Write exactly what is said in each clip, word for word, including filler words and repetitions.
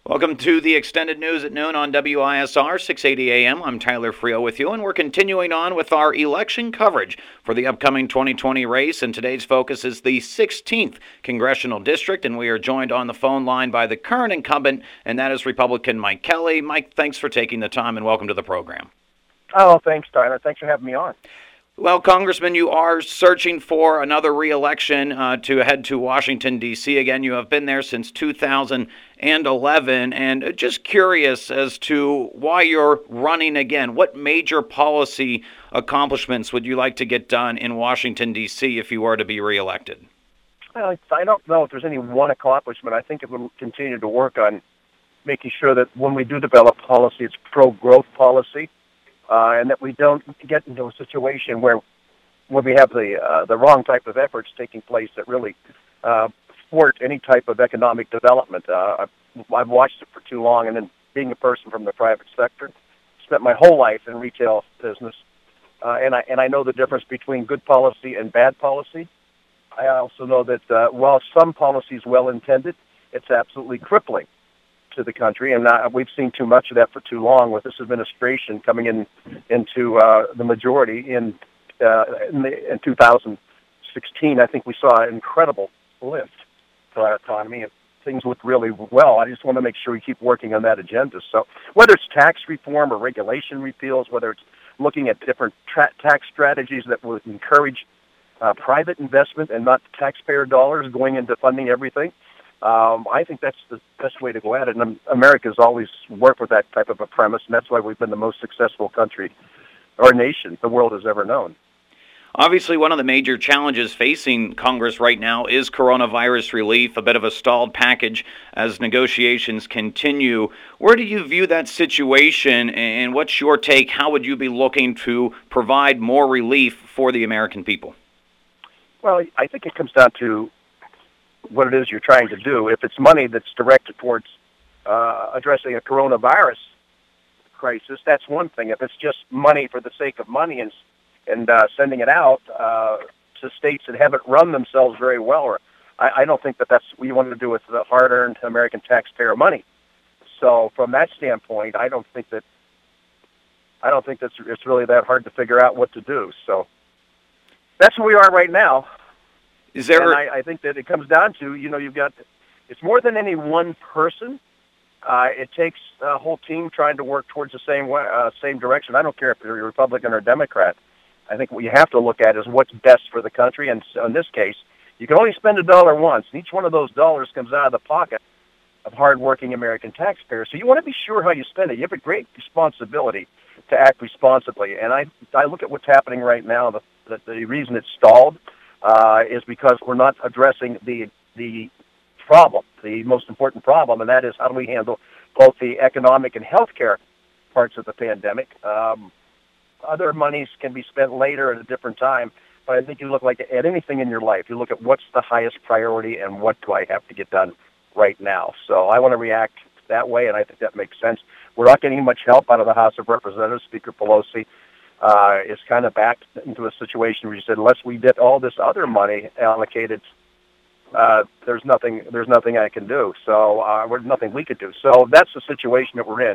Welcome to the Extended News at Noon on W I S R six eighty A M. I'm Tyler Frio with you, and we're continuing on with our election coverage for the upcoming twenty twenty race. And today's focus is the sixteenth Congressional District, and we are joined on the phone line by the current incumbent, and that is Republican Mike Kelly. Mike, thanks for taking the time, and welcome to the program. Oh, thanks, Tyler. Thanks for having me on. Well, Congressman, you are searching for another re-election uh, to head to Washington, D C again. You have been there since two thousand eleven, and just curious as to why you're running again. What major policy accomplishments would you like to get done in Washington, D C if you were to be re-elected? Well, I don't know if there's any one accomplishment. I think it will continue to work on making sure that when we do develop policy, it's pro-growth policy. Uh, and that we don't get into a situation where where we have the uh, the wrong type of efforts taking place that really uh, thwart any type of economic development. Uh, I've, I've watched it for too long, and then being a person from the private sector, spent my whole life in retail business, uh, and I and I know the difference between good policy and bad policy. I also know that uh, while some policy is well intended, it's absolutely crippling to the country, and uh, we've seen too much of that for too long with this administration coming in into uh, the majority in uh, in, the, in two thousand sixteen. I think we saw an incredible lift for our economy, and things look really well. I just want to make sure we keep working on that agenda. So whether it's tax reform or regulation repeals, whether it's looking at different tra- tax strategies that would encourage uh, private investment and not taxpayer dollars going into funding everything, Um, I think that's the best way to go at it, and America's always worked with that type of a premise, and that's why we've been the most successful country or nation the world has ever known. Obviously, one of the major challenges facing Congress right now is coronavirus relief, a bit of a stalled package as negotiations continue. Where do you view that situation, and what's your take? How would you be looking to provide more relief for the American people? Well, I think it comes down to what it is you're trying to do. If it's money that's directed towards uh, addressing a coronavirus crisis, that's one thing. If it's just money for the sake of money and and uh, sending it out uh, to states that haven't run themselves very well, or I, I don't think that that's what you want to do with the hard-earned American taxpayer money. So from that standpoint, I don't think that I don't think that's it's really that hard to figure out what to do. So that's where we are right now. Is there? And I, I think that it comes down to, you know, you've got, it's more than any one person. Uh, it takes a whole team trying to work towards the same way, uh, same direction. I don't care if you're a Republican or Democrat. I think what you have to look at is what's best for the country. And so in this case, you can only spend a dollar once, and each one of those dollars comes out of the pocket of hardworking American taxpayers. So you want to be sure how you spend it. You have a great responsibility to act responsibly. And I, I look at what's happening right now. The, the, the reason it's stalled Uh, is because we're not addressing the the problem, the most important problem, and that is how do we handle both the economic and healthcare parts of the pandemic. Um, other monies can be spent later at a different time, but I think you look like at anything in your life, you look at what's the highest priority and what do I have to get done right now. So I want to react that way, and I think that makes sense. We're not getting much help out of the House of Representatives. Speaker Pelosi Uh, is kind of backed into a situation where you said, unless we get all this other money allocated, uh, there's nothing there's nothing I can do. So uh, there's nothing we could do. So that's the situation that we're in.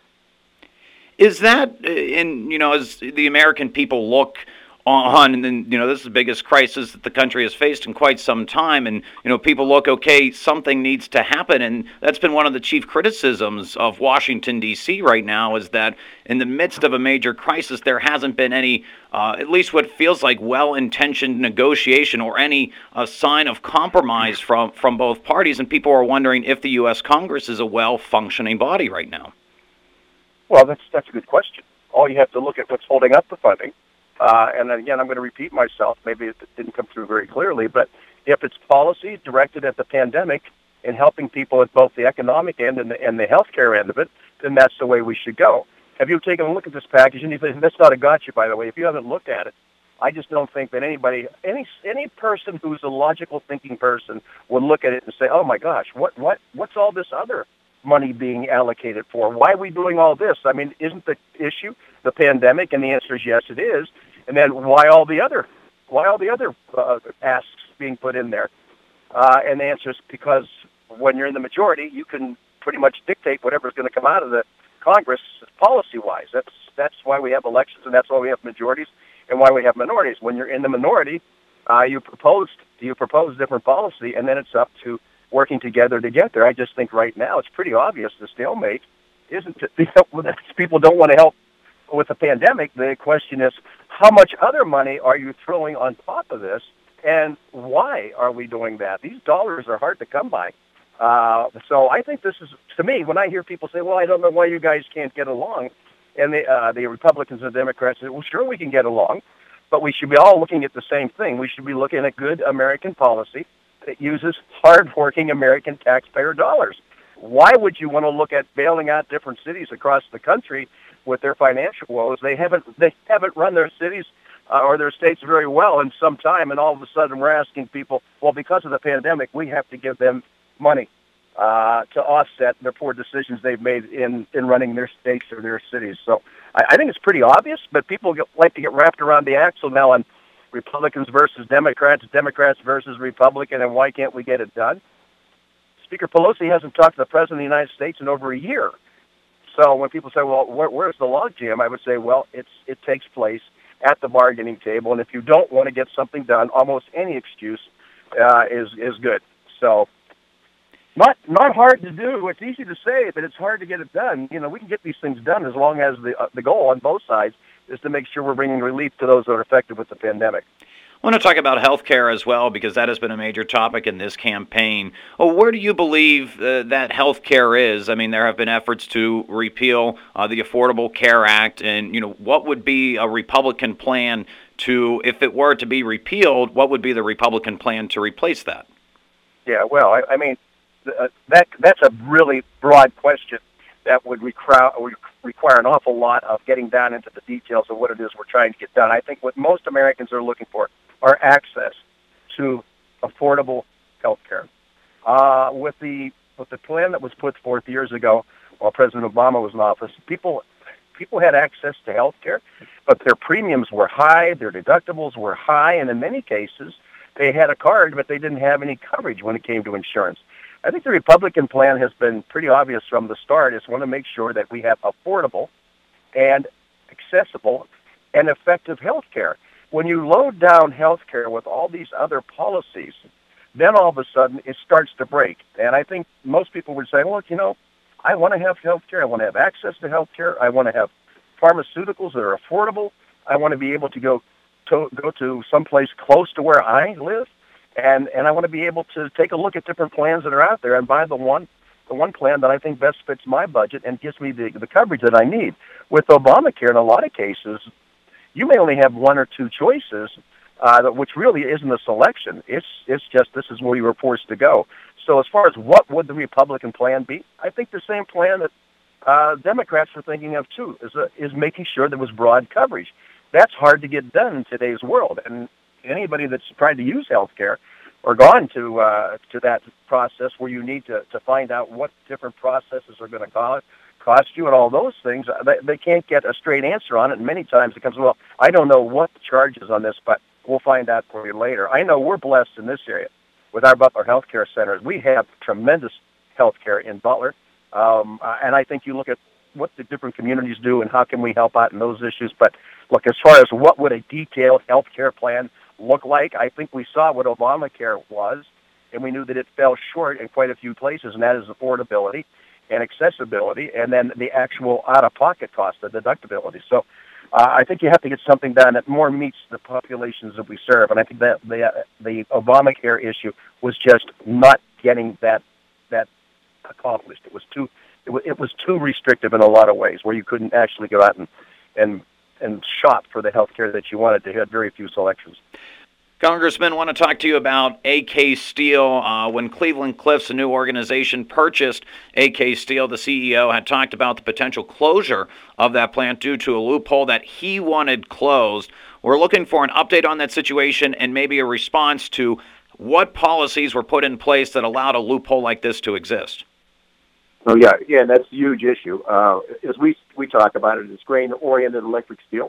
Is that, in you know, as the American people look on, and then, you know, this is the biggest crisis that the country has faced in quite some time, and, you know, people look, okay, something needs to happen, and that's been one of the chief criticisms of Washington, D C right now, is that in the midst of a major crisis, there hasn't been any, uh, at least what feels like well-intentioned negotiation or any uh, sign of compromise from, from both parties, and people are wondering if the U S Congress is a well-functioning body right now. Well, that's, that's a good question. All you have to look at what's holding up the funding. Uh, and again, I'm going to repeat myself. Maybe it didn't come through very clearly, but if it's policy directed at the pandemic and helping people at both the economic end and the, and the healthcare end of it, then that's the way we should go. Have you taken a look at this package? And that's not a gotcha, by the way. If you haven't looked at it, I just don't think that anybody, any any person who's a logical thinking person would look at it and say, "Oh my gosh, what what what's all this other money being allocated for? Why are we doing all this?" I mean, isn't the issue the pandemic? And the answer is yes, it is. And then why all the other, why all the other uh, asks being put in there? Uh, and the answer is because when you're in the majority, you can pretty much dictate whatever's going to come out of the Congress policy-wise. That's that's why we have elections, and that's why we have majorities, and why we have minorities. When you're in the minority, uh, you propose you propose different policy, and then it's up to working together to get there. I just think right now it's pretty obvious the stalemate isn't that people don't want to help with the pandemic. The question is, how much other money are you throwing on top of this, and why are we doing that? These dollars are hard to come by. Uh, so I think this is, to me, when I hear people say, well, I don't know why you guys can't get along, and the, uh, the Republicans and Democrats say, well, sure, we can get along, but we should be all looking at the same thing. We should be looking at good American policy that uses hard-working American taxpayer dollars. Why would you want to look at bailing out different cities across the country with their financial woes? They haven't, they haven't run their cities uh, or their states very well in some time, and all of a sudden we're asking people, well, because of the pandemic, we have to give them money uh, to offset their poor decisions they've made in, in running their states or their cities. So I, I think it's pretty obvious, but people get, like to get wrapped around the axle now on Republicans versus Democrats, Democrats versus Republican, and why can't we get it done? Speaker Pelosi hasn't talked to the President of the United States in over a year. So when people say, well, where, where's the logjam? I would say, well, it's it takes place at the bargaining table, and if you don't want to get something done, almost any excuse uh, is is good. So Not not hard to do. It's easy to say, but it's hard to get it done. You know, we can get these things done as long as the uh, the goal on both sides is to make sure we're bringing relief to those that are affected with the pandemic. I want to talk about health care as well, because that has been a major topic in this campaign. Well, where do you believe uh, that health care is? I mean, there have been efforts to repeal uh, the Affordable Care Act, and, you know, what would be a Republican plan to, if it were to be repealed, what would be the Republican plan to replace that? Yeah, well, I, I mean, Uh, that that's a really broad question that would require, require an awful lot of getting down into the details of what it is we're trying to get done. I think what most Americans are looking for are access to affordable health care. Uh, with the with the plan that was put forth years ago while President Obama was in office, people people had access to health care, but their premiums were high, their deductibles were high, and in many cases they had a card, but they didn't have any coverage when it came to insurance. I think the Republican plan has been pretty obvious from the start. Is want to make sure that we have affordable and accessible and effective health care. When you load down health care with all these other policies, then all of a sudden it starts to break. And I think most people would say, well, you know, I want to have health care. I want to have access to health care. I want to have pharmaceuticals that are affordable. I want to be able to go to, go to someplace close to where I live. And and I want to be able to take a look at different plans that are out there and buy the one the one plan that I think best fits my budget and gives me the, the coverage that I need. With Obamacare, in a lot of cases, you may only have one or two choices, uh, which really isn't a selection. It's it's just this is where you were forced to go. So as far as what would the Republican plan be, I think the same plan that uh, Democrats are thinking of too is a, is making sure there was broad coverage. That's hard to get done in today's world, and anybody that's tried to use health care or gone to uh, to that process where you need to, to find out what different processes are going to cost, cost you and all those things, they, they can't get a straight answer on it. And many times it comes, well, I don't know what the charge is on this, but we'll find out for you later. I know we're blessed in this area with our Butler Health Care Centers. We have tremendous health care in Butler. Um, and I think you look at what the different communities do and how can we help out in those issues. But look, as far as what would a detailed health care plan look like, I think we saw what Obamacare was, and we knew that it fell short in quite a few places, and that is affordability and accessibility, and then the actual out-of-pocket cost, the deductibility. So uh, I think you have to get something done that more meets the populations that we serve, and I think that the uh, the Obamacare issue was just not getting that that accomplished. It was too it was, it was too restrictive in a lot of ways, where you couldn't actually go out and and and shop for the health care that you wanted. They had very few selections. Congressman, I want to talk to you about A K Steel. Uh, when Cleveland Cliffs, a new organization, purchased A K Steel, the C E O had talked about the potential closure of that plant due to a loophole that he wanted closed. We're looking for an update on that situation and maybe a response to what policies were put in place that allowed a loophole like this to exist. Oh, yeah, yeah, that's a huge issue. Uh, as we we talk about it, it's grain-oriented electric steel,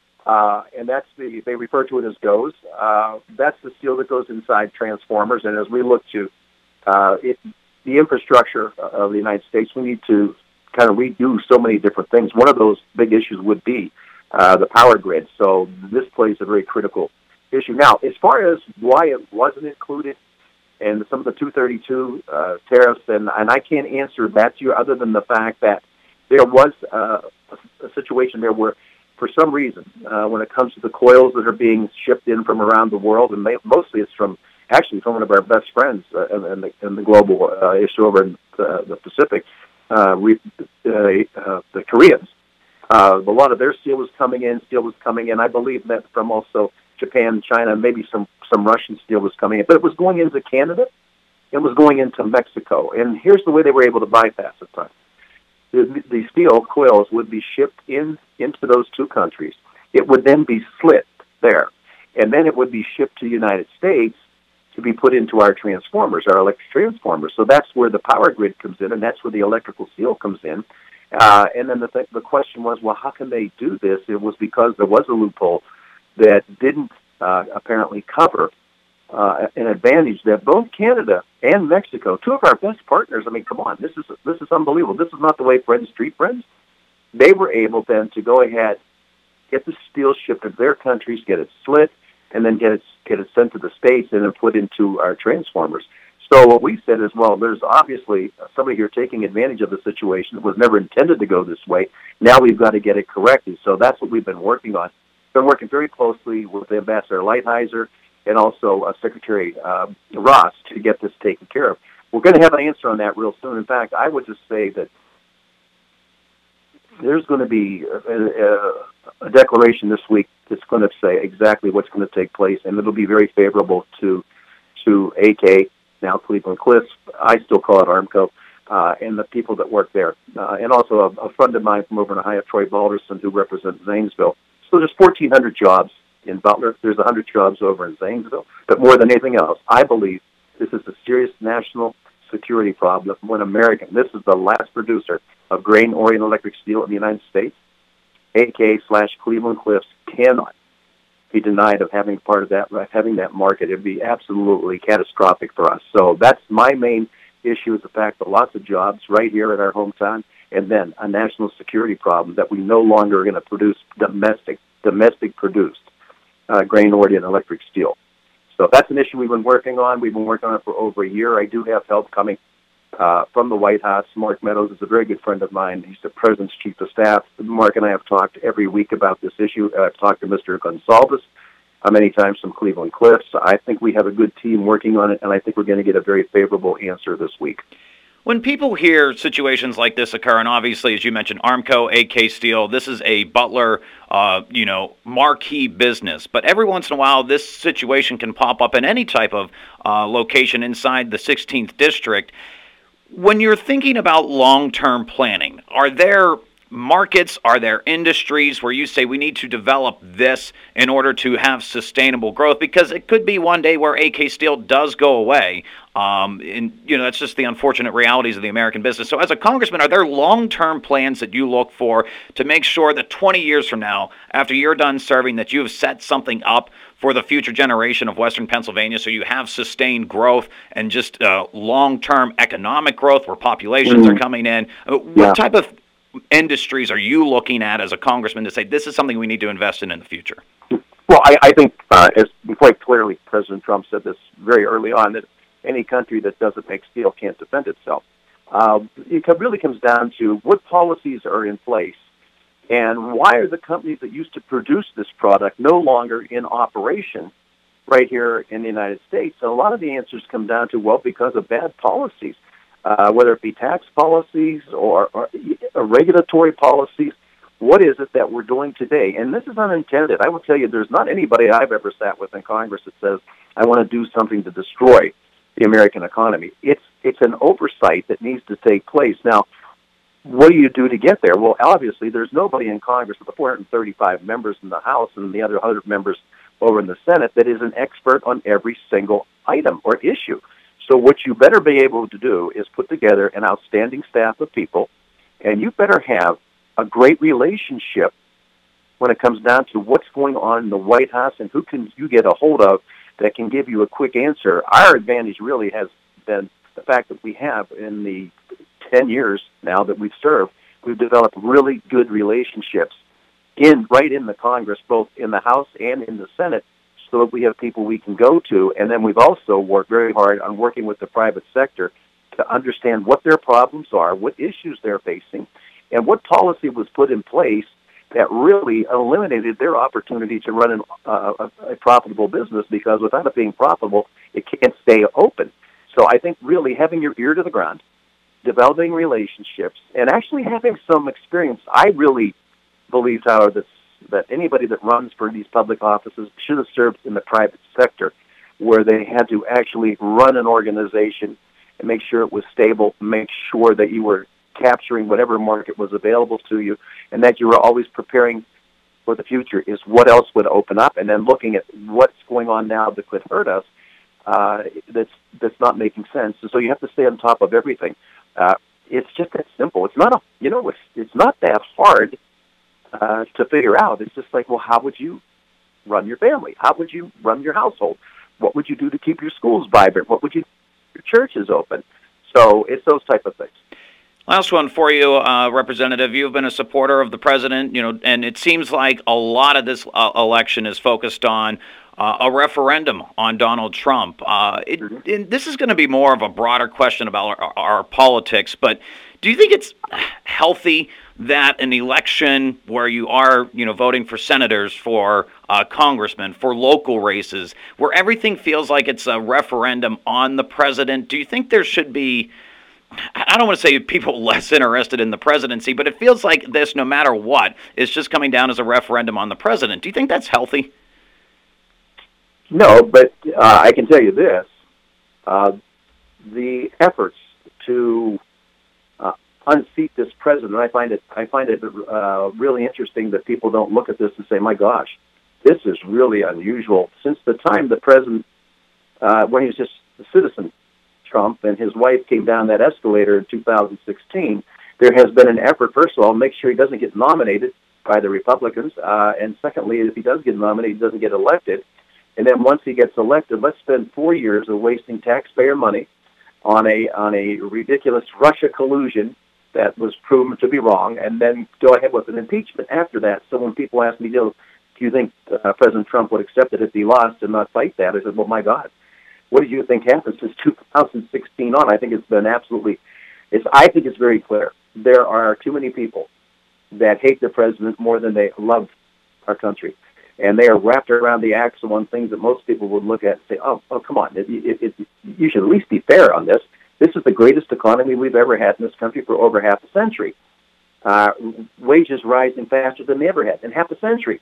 uh, and that's the they refer to it as G O E S. Uh, that's the steel that goes inside transformers, and as we look to uh, it, the infrastructure of the United States, we need to kind of redo so many different things. One of those big issues would be uh, the power grid. So this plays a very critical issue. Now, as far as why it wasn't included in some of the two thirty-two uh, tariffs, and, and I can't answer that to you other than the fact that there was uh, a, a situation there where, for some reason, uh, when it comes to the coils that are being shipped in from around the world, and they, mostly it's from actually from one of our best friends uh, in, the, in the global uh, issue over in uh, the Pacific, uh, we, uh, uh, the Koreans. Uh, a lot of their steel was coming in, steel was coming in. I believe that from also Japan, China, maybe some, some Russian steel was coming in. But it was going into Canada, it was going into Mexico. And here's the way they were able to bypass it. The, the steel coils would be shipped in into those two countries. It would then be slit there. And then it would be shipped to the United States to be put into our transformers, our electric transformers. So that's where the power grid comes in, and that's where the electrical steel comes in. Uh, and then the, th- the question was, well, how can they do this? It was because there was a loophole that didn't uh, apparently cover uh, an advantage that both Canada and Mexico, two of our best partners, I mean, come on, this is this is unbelievable. This is not the way friends treat friends. They were able then to go ahead, get the steel shipped to their countries, get it slit, and then get it get it sent to the States and then put into our transformers. So what we said is, well, there's obviously somebody here taking advantage of the situation. It was never intended to go this way. Now we've got to get it corrected. So that's what we've been working on. Been working very closely with Ambassador Lighthizer and also uh, Secretary uh, Ross to get this taken care of. We're going to have an answer on that real soon. In fact, I would just say that there's going to be a, a, a declaration this week that's going to say exactly what's going to take place, and it'll be very favorable to to A K, now Cleveland Cliffs. I still call it Armco, uh, and the people that work there. Uh, and also a, a friend of mine from over in Ohio, Troy Balderson, who represents Zanesville. So there's fourteen hundred jobs in Butler. There's one hundred jobs over in Zanesville. But more than anything else, I believe this is a serious national security problem. When American, this is the last producer of grain oriented electric steel in the United States, A K slash Cleveland Cliffs cannot be denied of having part of that, having that market. It would be absolutely catastrophic for us. So that's my main issue, is the fact that lots of jobs right here in our hometown, and then a national security problem that we no longer are going to produce domestic, domestic produced uh, grain-oriented electric steel. So that's an issue we've been working on. We've been working on it for over a year. I do have help coming uh, from the White House. Mark Meadows is a very good friend of mine. He's the President's Chief of Staff. Mark and I have talked every week about this issue. Uh, I've talked to Mister Gonsalves uh, many times from Cleveland Cliffs. I think we have a good team working on it, and I think we're going to get a very favorable answer this week. When people hear situations like this occur, and obviously, as you mentioned, Armco, A K Steel, this is a Butler, uh, you know, marquee business. But every once in a while, this situation can pop up in any type of uh, location inside the sixteenth District. When you're thinking about long-term planning, are there markets, are there industries where you say we need to develop this in order to have sustainable growth? Because it could be one day where A K Steel does go away. Um, and, you know, that's just the unfortunate realities of the American business. So as a congressman, are there long-term plans that you look for to make sure that twenty years from now, after you're done serving, that you have set something up for the future generation of Western Pennsylvania, so you have sustained growth and just uh, long-term economic growth where populations mm-hmm. are coming in? Uh, what yeah. type of industries are you looking at as a congressman to say this is something we need to invest in in the future? Well, I, I think, uh, as quite clearly, President Trump said this very early on, that any country that doesn't make steel can't defend itself. Uh, it really comes down to what policies are in place, and why are the companies that used to produce this product no longer in operation right here in the United States? And a lot of the answers come down to, well, because of bad policies. Uh, whether it be tax policies or, or regulatory policies, what is it that we're doing today? And this is unintended. I will tell you, there's not anybody I've ever sat with in Congress that says, I want to do something to destroy the American economy. It's it's an oversight that needs to take place. Now, what do you do to get there? Well, obviously, there's nobody in Congress with the four hundred thirty-five members in the House and the other one hundred members over in the Senate that is an expert on every single item or issue. So what you better be able to do is put together an outstanding staff of people, and you better have a great relationship when it comes down to what's going on in the White House and who can you get a hold of that can give you a quick answer. Our advantage really has been the fact that we have in the ten years now that we've served, we've developed really good relationships in right in the Congress, both in the House and in the Senate, so that we have people we can go to. And then we've also worked very hard on working with the private sector to understand what their problems are, what issues they're facing, and what policy was put in place that really eliminated their opportunity to run an, uh, a, a profitable business, because without it being profitable, it can't stay open. So I think really having your ear to the ground, developing relationships, and actually having some experience. I really believe, Tyler, that, that anybody that runs for these public offices should have served in the private sector, where they had to actually run an organization and make sure it was stable, make sure that you were capturing whatever market was available to you, and that you were always preparing for the future, is what else would open up, and then looking at what's going on now that could hurt us, uh, that's that's not making sense. And so you have to stay on top of everything. Uh, it's just that simple. It's not a, you know, it's it's not that hard uh, to figure out. It's just like, well, how would you run your family? How would you run your household? What would you do to keep your schools vibrant? What would you do to keep your churches open? So it's those type of things. Last one for you, uh, Representative. You've been a supporter of the president, you know, and it seems like a lot of this uh, election is focused on uh, a referendum on Donald Trump. Uh, it, it, this is going to be more of a broader question about our, our politics, but do you think it's healthy that an election where you are, you know, voting for senators, for uh, congressmen, for local races, where everything feels like it's a referendum on the president, do you think there should be, I don't want to say people less interested in the presidency, but it feels like this, no matter what, is just coming down as a referendum on the president. Do you think that's healthy? No, but uh, I can tell you this. Uh, the efforts to uh, unseat this president, I find it I find it uh, really interesting that people don't look at this and say, my gosh, this is really unusual. Since the time the president, uh, when he was just a citizen, Trump, and his wife came down that escalator in two thousand sixteen, there has been an effort, first of all, to make sure he doesn't get nominated by the Republicans, uh, and secondly, if he does get nominated, he doesn't get elected. And then once he gets elected, let's spend four years of wasting taxpayer money on a on a ridiculous Russia collusion that was proven to be wrong, and then go ahead with an impeachment after that. So when people ask me, you know, do you think uh, President Trump would accept it if he lost and not fight that? I said, well, my God. What do you think happened since two thousand sixteen on? I think it's been absolutely, it's. I think it's very clear. There are too many people that hate the president more than they love our country. And they are wrapped around the axle on things that most people would look at and say, oh, oh come on, it, it, it, you should at least be fair on this. This is the greatest economy we've ever had in this country for over half a century. Uh, wages rising faster than they ever had in half a century.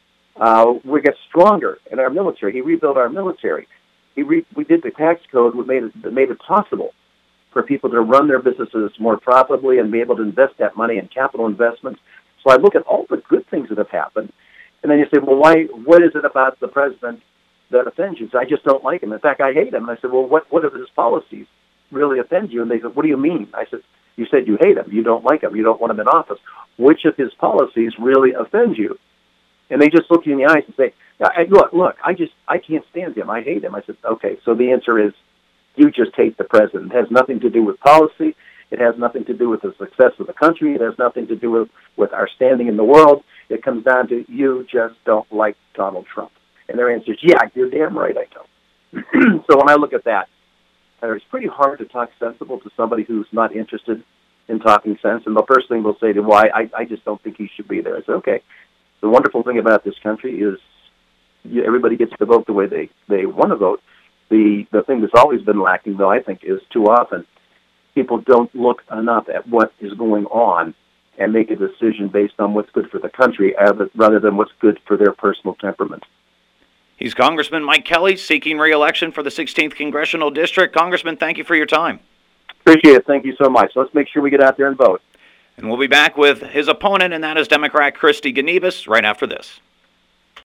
Uh, we get stronger in our military. He rebuilt our military. He re- we did the tax code that made it, that made it possible for people to run their businesses more profitably and be able to invest that money in capital investments. So I look at all the good things that have happened, and then you say, well, why? What is it about the president that offends you? So I just don't like him. In fact, I hate him. And I said, well, what, what of his policies really offend you? And they said, what do you mean? I said, you said you hate him. You don't like him. You don't want him in office. Which of his policies really offends you? And they just look you in the eyes and say, look, look, I just, I can't stand him. I hate him. I said, okay, so the answer is you just hate the president. It has nothing to do with policy. It has nothing to do with the success of the country. It has nothing to do with, with our standing in the world. It comes down to you just don't like Donald Trump. And their answer is, yeah, you're damn right I don't. So when I look at that, it's pretty hard to talk sensible to somebody who's not interested in talking sense. And the first thing they'll say to, well, I, I just don't think he should be there. I said, okay. The wonderful thing about this country is everybody gets to vote the way they, they want to vote. The the thing that's always been lacking, though, I think, is too often people don't look enough at what is going on and make a decision based on what's good for the country rather than what's good for their personal temperament. He's Congressman Mike Kelly, seeking re-election for the sixteenth Congressional District. Congressman, thank you for your time. Appreciate it. Thank you so much. Let's make sure we get out there and vote. And we'll be back with his opponent, and that is Democrat Kristi Gonivas, right after this.